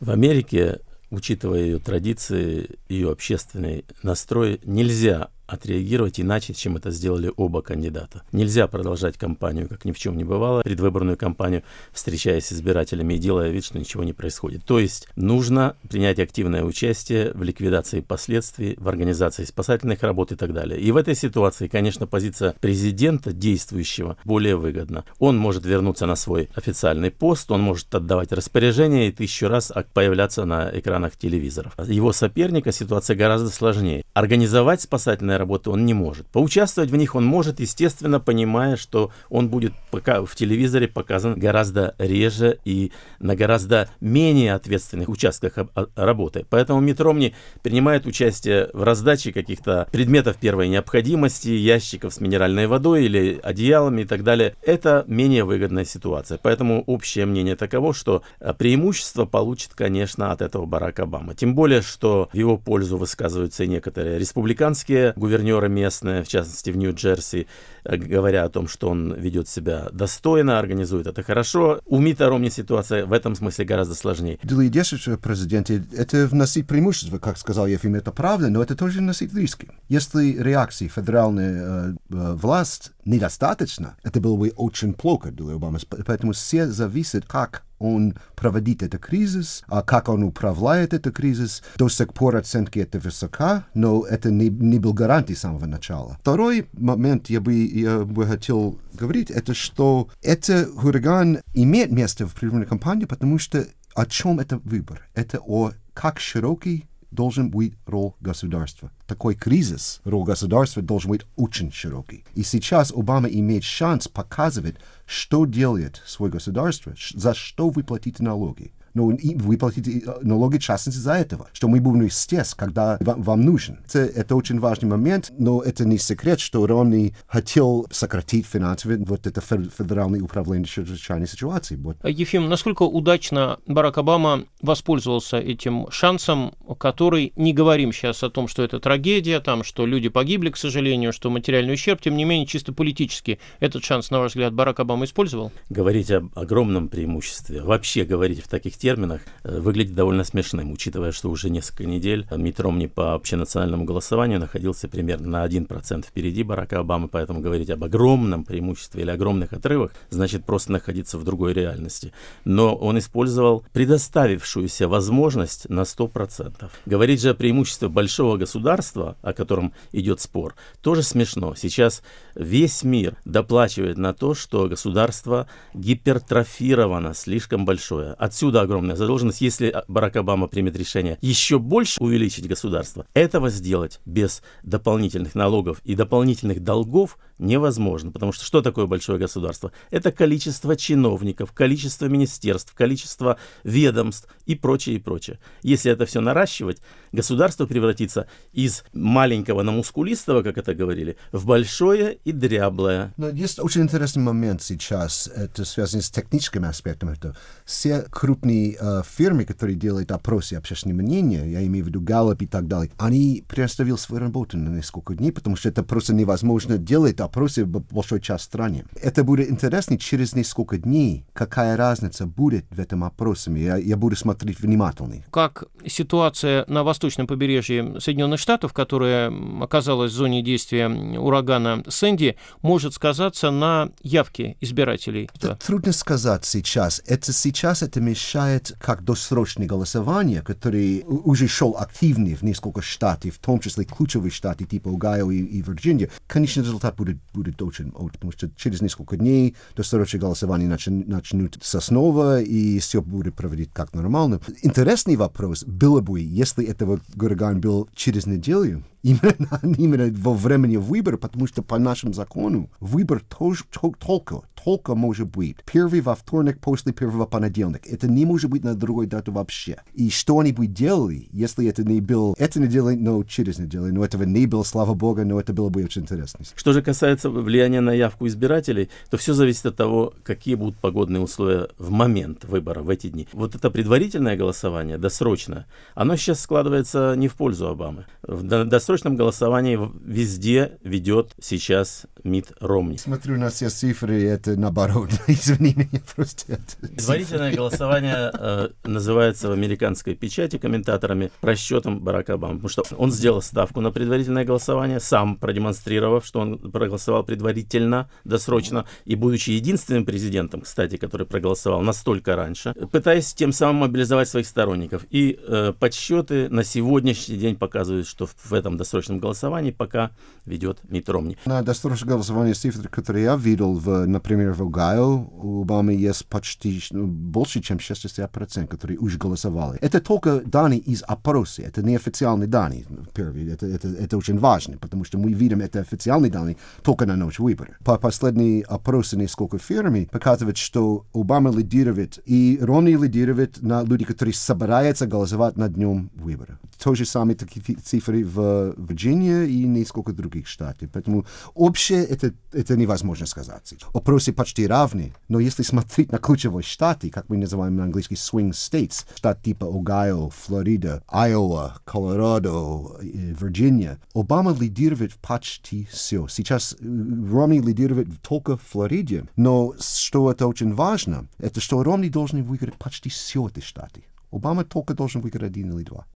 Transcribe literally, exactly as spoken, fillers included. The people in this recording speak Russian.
В Америке, учитывая ее традиции, ее общественный настрой, нельзя отреагировать иначе, чем это сделали оба кандидата. Нельзя продолжать кампанию, как ни в чем не бывало, предвыборную кампанию, встречаясь с избирателями и делая вид, что ничего не происходит. То есть нужно принять активное участие в ликвидации последствий, в организации спасательных работ и так далее. И в этой ситуации, конечно, позиция президента, действующего, более выгодна. Он может вернуться на свой официальный пост, он может отдавать распоряжения и тысячу раз появляться на экранах телевизоров. Его соперника ситуация гораздо сложнее. Организовать спасательные работы он не может. Поучаствовать в них он может, естественно, понимая, что он будет пока в телевизоре показан гораздо реже и на гораздо менее ответственных участках работы. Поэтому Митт Ромни принимает участие в раздаче каких-то предметов первой необходимости, ящиков с минеральной водой или одеялами и так далее. Это менее выгодная ситуация. Поэтому общее мнение таково, что преимущество получит, конечно, от этого Барак Обама. Тем более, что в его пользу высказываются и некоторые республиканские гувернеры местные, в частности в Нью-Джерси, говоря о том, что он ведет себя достойно, организует это хорошо. У Митта Ромни ситуация в этом смысле гораздо сложнее. Для действующего президента это вносит преимущество, как сказал Ефим, это правда, но это тоже вносит риски. Если реакции федеральной э, э, власти недостаточно, это было бы очень плохо для Обамы. Поэтому все зависит, как он проводит этот кризис, а как он управляет этот кризис. До сих пор оценки это высока, но это не, не был гарантией с самого начала. Второй момент я бы, я бы хотел говорить, это что этот ураган имеет место в предвыборной кампании, потому что о чем это выбор? Это о как широкий должен быть роль государства. Такой кризис, роль государства должен быть очень широкий. И сейчас Обама имеет шанс показывать, что делает свое государство, за что вы платите налоги. Но вы платите налоги, в частности, за этого, что мы будем здесь, когда вам, вам нужен. Это, это очень важный момент, но это не секрет, что Ромни хотел сократить финансово вот это федеральное управление чрезвычайной ситуации. Вот. Ефим, насколько удачно Барак Обама воспользовался этим шансом, который, не говорим сейчас о том, что это трагедия, там, что люди погибли, к сожалению, что материальный ущерб, тем не менее, чисто политически этот шанс, на ваш взгляд, Барак Обама использовал? Говорить об огромном преимуществе, вообще говорить в таких терминах выглядит довольно смешным, учитывая, что уже несколько недель Митт Ромни по общенациональному голосованию находился примерно на один процент впереди Барака Обамы, поэтому говорить об огромном преимуществе или огромных отрывах значит просто находиться в другой реальности. Но он использовал предоставившуюся возможность на сто процентов. Говорить же о преимуществе большого государства, о котором идет спор, тоже смешно. Сейчас весь мир доплачивает на то, что государство гипертрофировано, слишком большое. Отсюда огромная задолженность. Если Барак Обама примет решение еще больше увеличить государство, этого сделать без дополнительных налогов и дополнительных долгов невозможно. Потому что что такое большое государство? Это количество чиновников, количество министерств, количество ведомств и прочее, и прочее. Если это все наращивать, государство превратится из маленького на мускулистого, как это говорили, в большое и дряблое. Но есть очень интересный момент сейчас, это связано с техническим аспектом. Это все крупные э, фирмы, которые делают опросы общественного мнения, я имею в виду Gallup и так далее, они приостановили свою работу на несколько дней, потому что это просто невозможно делать опросы в большой части страны. Это будет интересно через несколько дней, какая разница будет в этом опросе. Я, я буду смотреть внимательно. Как ситуация на восточном побережье Соединенных Штатов, которая оказалась в зоне действия урагана Сэнди, может сказаться на явке избирателей? Это трудно сказать сейчас. Это сейчас это мешает как досрочное голосование, которое уже шел активнее в несколько штатов, в том числе ключевые штаты типа Огайо и, и Вирджиния. Конечно, результат будет, будет очень, потому что через несколько дней досрочное голосование начнут, начнут снова, и все будет проводить как нормально. Интересный вопрос было бы, если этого ураган был через неделю, именно, именно во времени выбора, потому что по нашему закону выбор тоже, только, только может быть первый во вторник после первого понедельника. Это не может быть на другой дату вообще. И что они бы делали, если это не был эта неделя, но через неделю, но этого не было, слава богу, но это было бы очень интересно. Что же касается влияния на явку избирателей, то все зависит от того, какие будут погодные условия в момент выбора, в эти дни. Вот это предварительное голосование, досрочное, оно сейчас складывается не в пользу Обамы. В досрочном досрочном голосовании везде ведет сейчас Митт Ромни. Смотрю на все цифры, это наоборот. Извини меня, просто это... Предварительное голосование э, называется в американской печати комментаторами просчетом Барака Обамы, потому что он сделал ставку на предварительное голосование, сам продемонстрировав, что он проголосовал предварительно, досрочно, и будучи единственным президентом, кстати, который проголосовал настолько раньше, пытаясь тем самым мобилизовать своих сторонников. И э, подсчеты на сегодняшний день показывают, что в, в этом досрочном голосовании пока ведет Митт Ромни. На досрочном голосовании цифры, которые я видел, в, например, в Огайо, у Обамы есть почти ну, больше, чем шестьдесят процентов, которые уже голосовали. Это только данные из опроса, это не официальные данные. Первые. Это, это, это очень важно, потому что мы видим это официальные данные только на ночь выборов. По последние опросы несколько фирм показывают, что Обама лидирует, и Ромни лидирует на люди, которые собираются голосовать на днем выборов. То же самое такие цифры в Вирджинии и несколько других штатов. Поэтому общее это, это невозможно сказать. Опросы почти равны, но если смотреть на ключевые штаты, как мы называем на английский swing states, штат типа Огайо, Флорида, Айова, Колорадо, Вирджиния, Обама лидирует почти все. Сейчас Ромни лидирует только в Флориде, но что это очень важно, это что Ромни должен выиграть почти все эти штаты. Обама только должен выиграть один или два.